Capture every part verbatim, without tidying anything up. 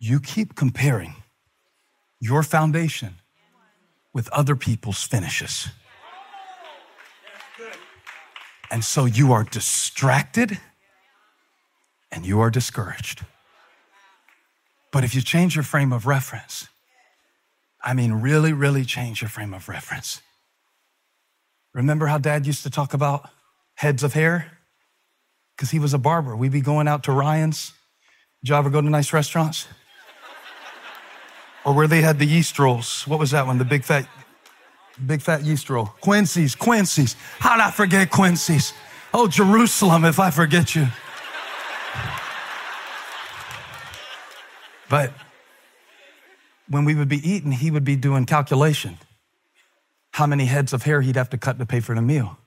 You keep comparing your foundation with other people's finishes. And so you are distracted and you are discouraged. But if you change your frame of reference, I mean, really, really change your frame of reference. Remember how Dad used to talk about heads of hair? Because he was a barber. We'd be going out to Ryan's. Did you ever go to nice restaurants? Or where they had the yeast rolls. What was that one? The big fat, big fat yeast roll. Quincy's, Quincy's. How'd I forget Quincy's? Oh, Jerusalem, if I forget you. But when we would be eating, he would be doing calculation. How many heads of hair he'd have to cut to pay for the meal.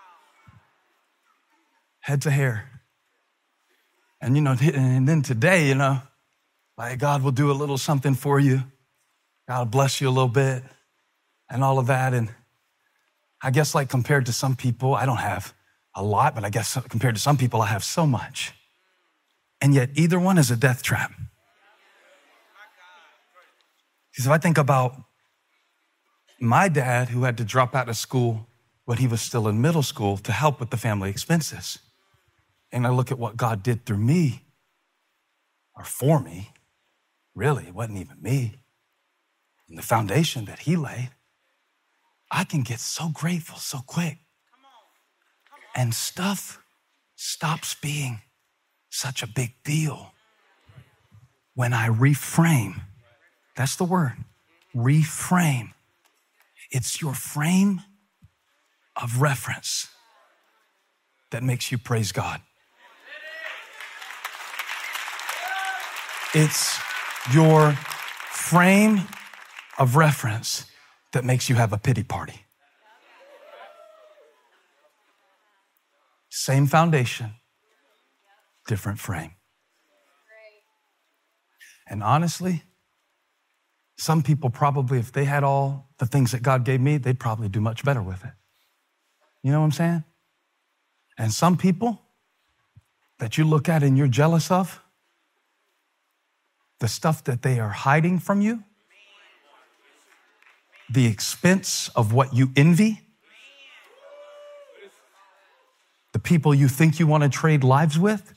Heads of hair. And, you know, and then today, you know, like God will do a little something for you. God will bless you a little bit and all of that. And I guess like compared to some people, I don't have a lot, but I guess compared to some people, I have so much. And yet either one is a death trap. Because if I think about my dad who had to drop out of school when he was still in middle school to help with the family expenses, and I look at what God did through me, or for me, really, it wasn't even me, and the foundation that he laid, I can get so grateful so quick. And stuff stops being such a big deal when I reframe. That's the word, reframe. It's your frame of reference that makes you praise God. It's your frame of reference that makes you have a pity party. Same foundation, different frame. And honestly, some people probably, if they had all the things that God gave me, they'd probably do much better with it. You know what I'm saying? And some people that you look at and you're jealous of, the stuff that they are hiding from you, the expense of what you envy, the people you think you want to trade lives with,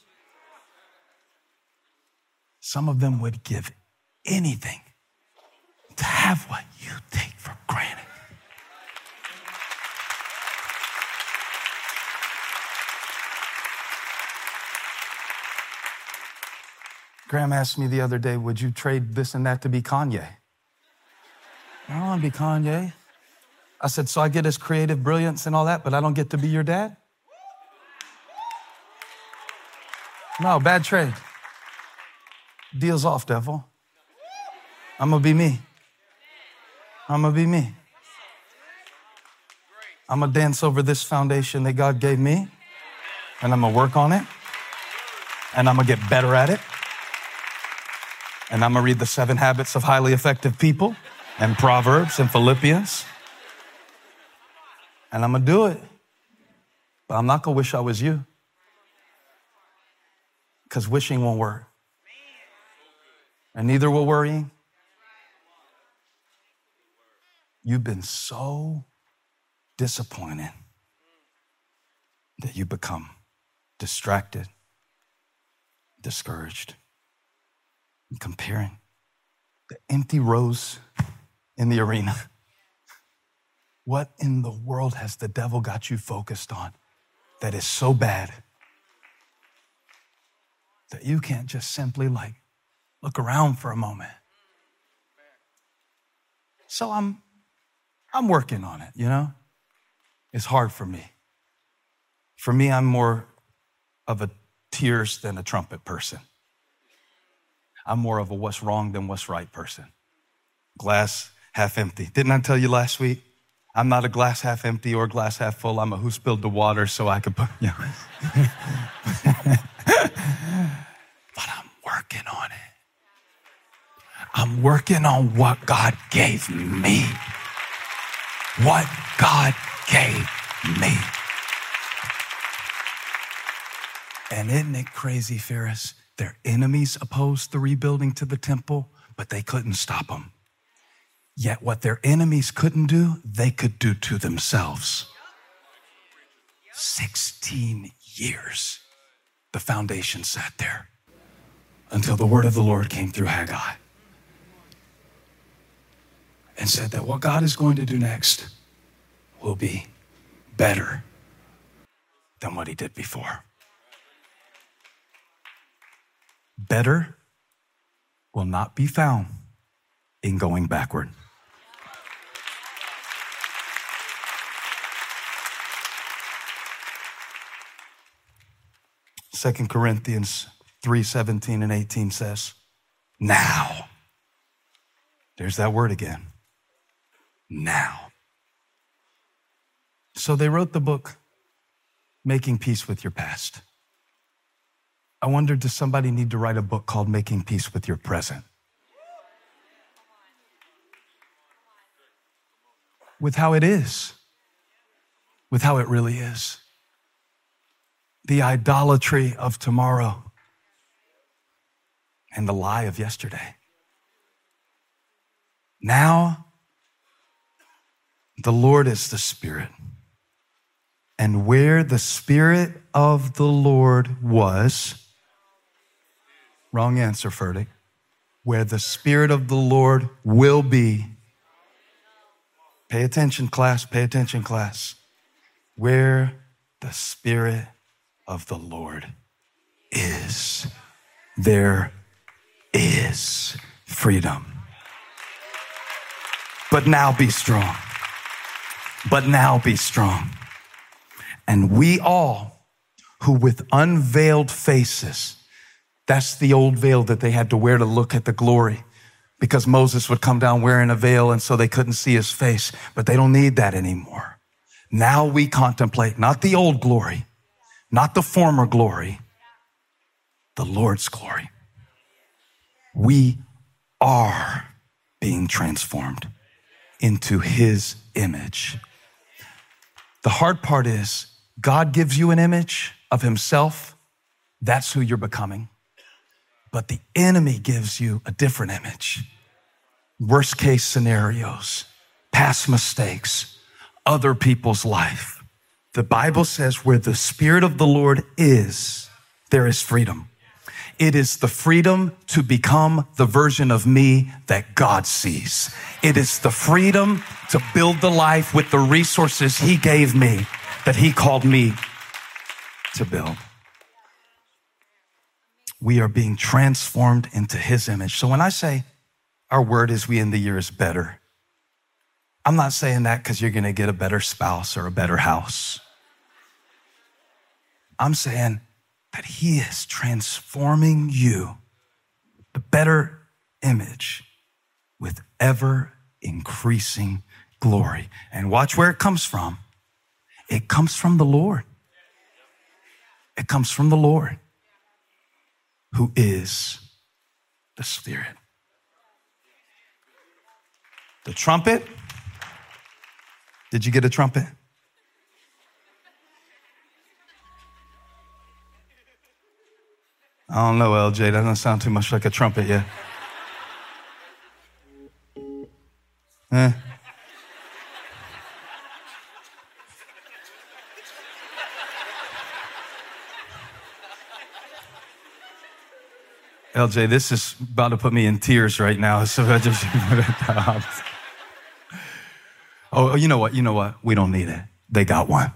some of them would give anything to have what you take for granted. Graham asked me the other day, would you trade this and that to be Kanye? I don't want to be Kanye. I said, so I get his creative brilliance and all that, but I don't get to be your dad? No, bad trade. Deal's off, devil. I'm going to be me. I'm going to be me. I'm going to dance over this foundation that God gave me, and I'm going to work on it, and I'm going to get better at it, and I'm going to read the seven habits of highly effective people and Proverbs and Philippians, and I'm going to do it. But I'm not going to wish I was you, because wishing won't work, and neither will worrying. You've been so disappointed that you become distracted, discouraged, and comparing the empty rows in the arena. What in the world has the devil got you focused on that is so bad that you can't just simply like look around for a moment? So I'm I'm working on it, you know? It's hard for me. For me, I'm more of a tears than a trumpet person. I'm more of a what's wrong than what's right person. Glass half empty. Didn't I tell you last week? I'm not a glass half empty or glass half full. I'm a who spilled the water so I could put, you know. But I'm working on it. I'm working on what God gave me. What God gave me. And isn't it crazy, Ferris, Their enemies opposed the rebuilding to the temple, but they couldn't stop them. Yet what their enemies couldn't do, they could do to themselves. sixteen years, the foundation sat there until the word of the Lord came through Haggai and said that what God is going to do next will be better than what he did before. Better will not be found in going backward. Second Corinthians three seventeen and eighteen says, now. There's that word again. Now. So they wrote the book, Making Peace with Your Past. I wonder, does somebody need to write a book called Making Peace with Your Present? With how it is. With how it really is. The idolatry of tomorrow and the lie of yesterday. Now, the Lord is the Spirit. And where the Spirit of the Lord was, wrong answer, Ferdick. Where the Spirit of the Lord will be. Pay attention, class. Pay attention, class. Where the Spirit of the Lord is, there is freedom. But now be strong. But now be strong. And we all who with unveiled faces, that's the old veil that they had to wear to look at the glory, because Moses would come down wearing a veil and so they couldn't see his face, but they don't need that anymore. Now we contemplate not the old glory, not the former glory, the Lord's glory. We are being transformed into his image. The hard part is God gives you an image of himself. That's who you're becoming. But the enemy gives you a different image. Worst case scenarios, past mistakes, other people's life. The Bible says where the Spirit of the Lord is, there is freedom. It is the freedom to become the version of me that God sees. It is the freedom to build the life with the resources he gave me, that he called me to build. We are being transformed into his image. So when I say our word as we end the year is better, I'm not saying that because you're going to get a better spouse or a better house. I'm saying that he is transforming you, the better image, with ever increasing glory. And watch where it comes from. It comes from the Lord. It comes from the Lord, who is the Spirit. The trumpet. Did you get a trumpet? I don't know, L J. That doesn't sound too much like a trumpet yet. Eh. L J, this is about to put me in tears right now. So I just Oh, you know what? You know what? We don't need it. They got one.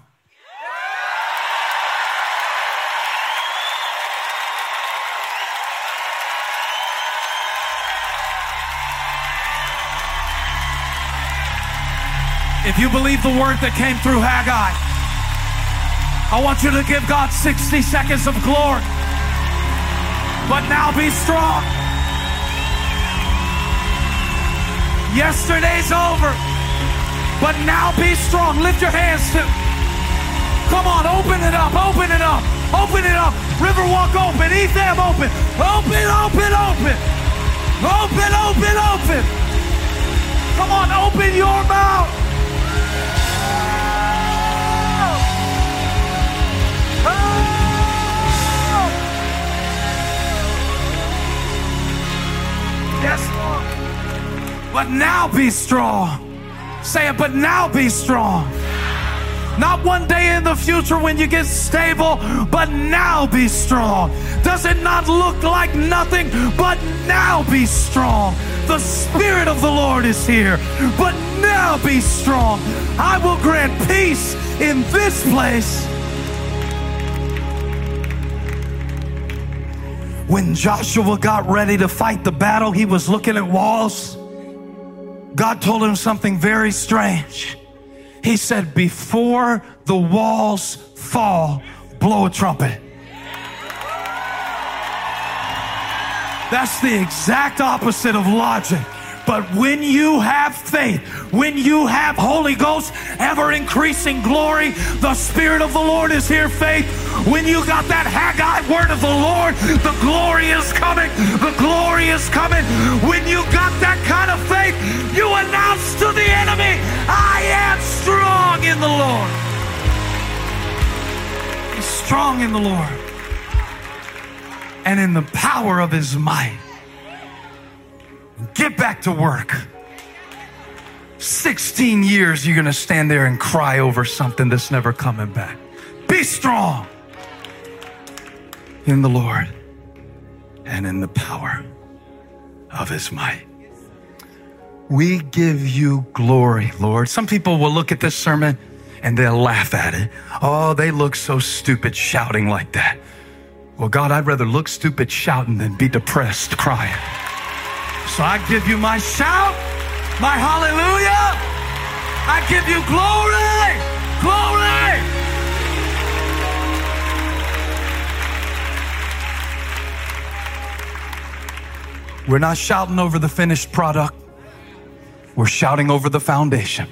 If you believe the word that came through Haggai, I want you to give God sixty seconds of glory. But now be strong. Yesterday's over, but now be strong. Lift your hands to. Come on, open it up, open it up, open it up. Riverwalk open, Etham open, open, open, open, open, open, open. Come on, open your mouth. Yes, Lord. But now be strong. Say it, but now be strong. Not one day in the future when you get stable, but now be strong. Does it not look like nothing? But now be strong. The Spirit of the Lord is here, but now be strong. I will grant peace in this place. When Joshua got ready to fight the battle, he was looking at walls. God told him something very strange. He said, before the walls fall, blow a trumpet. That's the exact opposite of logic. But when you have faith, when you have Holy Ghost, ever-increasing glory, the Spirit of the Lord is here, faith. When you got that Haggai word of the Lord, the glory is coming, the glory is coming. When you got that kind of faith, you announce to the enemy, I am strong in the Lord. He's strong in the Lord and in the power of his might. Get back to work. sixteen years you're going to stand there and cry over something that's never coming back. Be strong in the Lord and in the power of his might. We give you glory, Lord. Some people will look at this sermon and they'll laugh at it. Oh, they look so stupid shouting like that. Well, God, I'd rather look stupid shouting than be depressed crying. So I give you my shout, my hallelujah. I give you glory, glory. We're not shouting over the finished product. We're shouting over the foundation.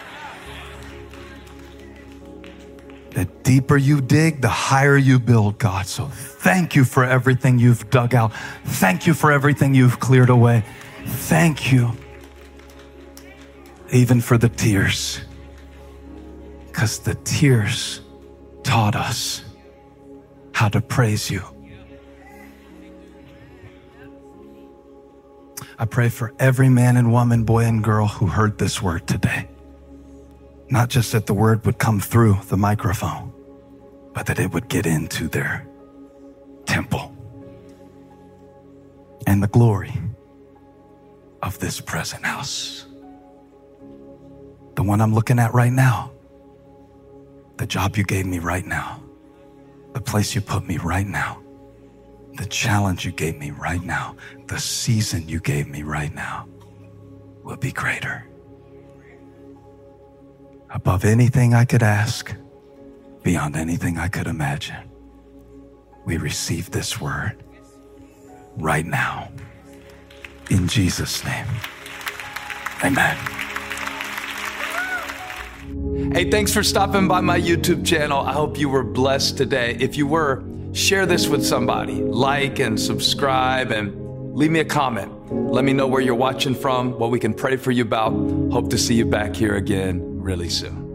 The deeper you dig, the higher you build, God. So thank you for everything you've dug out. Thank you for everything you've cleared away. Thank you even for the tears, because the tears taught us how to praise you. I pray for every man and woman, boy and girl who heard this word today. Not just that the word would come through the microphone, but that it would get into their temple. And the glory of this present house. The one I'm looking at right now. The job you gave me right now. The place you put me right now. The challenge you gave me right now. The season you gave me right now will be greater. Above anything I could ask, beyond anything I could imagine. We receive this word right now. In Jesus' name, amen. Hey, thanks for stopping by my YouTube channel. I hope you were blessed today. If you were, share this with somebody. Like and subscribe and leave me a comment. Let me know where you're watching from, what we can pray for you about. Hope to see you back here again really soon.